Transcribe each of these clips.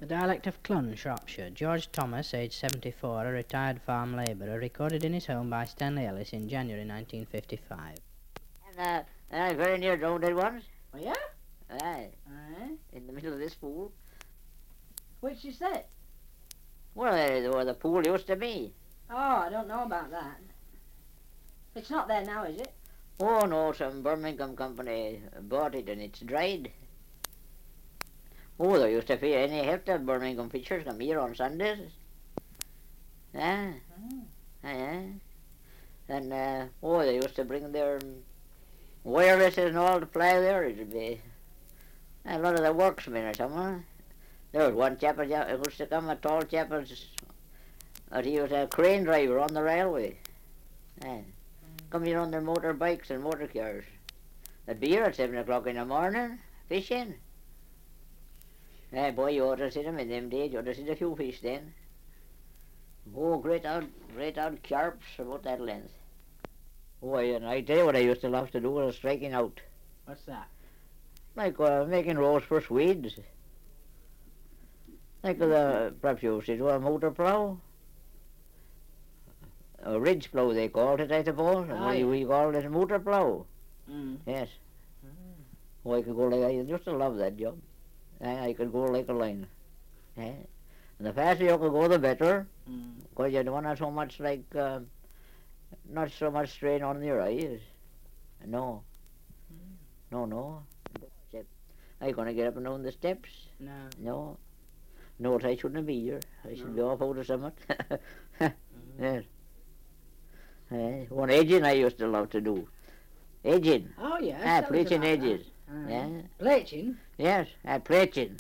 The dialect of Clun, Shropshire. George Thomas, aged 74, a retired farm labourer, recorded in his home by Stanley Ellis in January 1955. And I very near drowned it once. Oh, yeah? Aye, Aye. in the middle of this pool. Which is that? Well, where the pool used to be. Oh, I don't know about that. It's not there now, is it? Oh no, some Birmingham company bought it and it's dried. Oh, there used to be any help to Birmingham pitchers come here on Sundays. Yeah, yeah. And they used to bring their wirelesses and all to play there. It'd be a lot of the worksmen or something. There was one chap who used to come, a tall chap, and he was a crane driver on the railway. Yeah. Come here on their motorbikes and motor cars. They'd be here at 7 o'clock in the morning, fishing. Yeah, boy, you ought to see them in them days. You ought to see the few fish then. Oh, great old carps about that length. Oh, and I tell you what I used to love to do was striking out. What's that? Like making rows for Swedes. Like perhaps you used to do a motor plough. A ridge plough they called it, I suppose. And we called it a motor plough. Yes. Oh, I could go like I used to love that job. I could go like a line. Yeah. And the faster you could go, the better. Because you don't have so much not so much strain on your eyes. No. No. Are you going to get up and down the steps? No. No, I shouldn't be here. I should be off out of something. Yes. One edging I used to love to do. Edging. Oh, yes. Pleaching edges. Yeah. Pleaching? Yes, pleaching.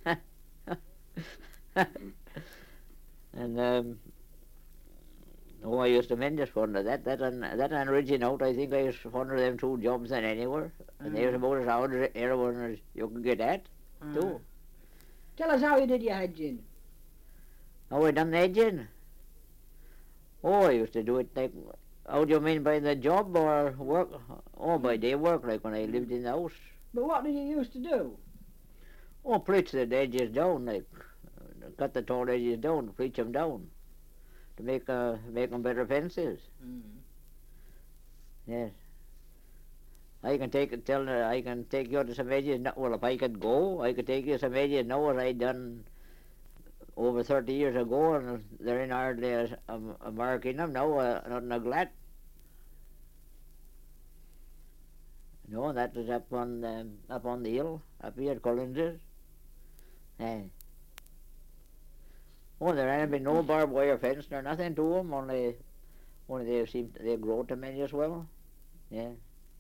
And I used to tremendous fun of that. That and ridging out, I think I was fond of them two jobs than anywhere. And they was about as hard as everyone as you could get at, too. Tell us how you did your hedging. How I done the edging? Oh, I used to do it like, how do you mean by the job or work? Oh, by day work, like when I lived in the house. But what did you used to do? Oh, pleach the edges down, like cut the tall edges down, pleach them down to make them better fences. Yes. I can take you to some edges. Well, if I could go, I could take you some edges now what I done over 30 years ago, and they're in hardly a mark in them now, not a glat. No, that was up on the hill, up here at Collins's. Oh, there ain't been no barbed wire fence nor nothing to them, only they grow tremendous well. Yeah.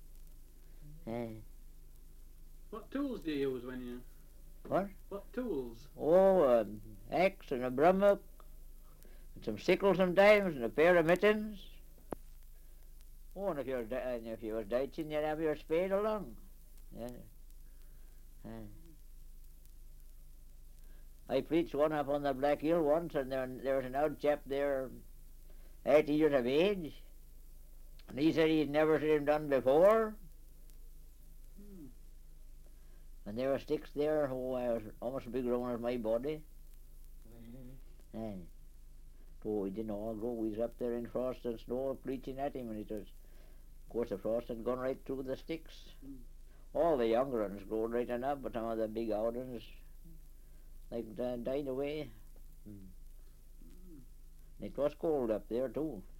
What tools do you use when you... What? What tools? Oh, axe and a brummock, and some sickles sometimes, and a pair of mittens. Oh, and if you was ditching, you'd have your spade along. Yeah. I preached one up on the Black Hill once, and there was an old chap there, 80 years of age, and he said he'd never seen him done before. And there were sticks there who were almost as big grown as my body. Oh, he didn't all grow. We was up there in frost and snow preaching at him, and it was, of course, the frost had gone right through the sticks. All the younger ones growed right enough, but some of the big old ones, died away. It was cold up there, too.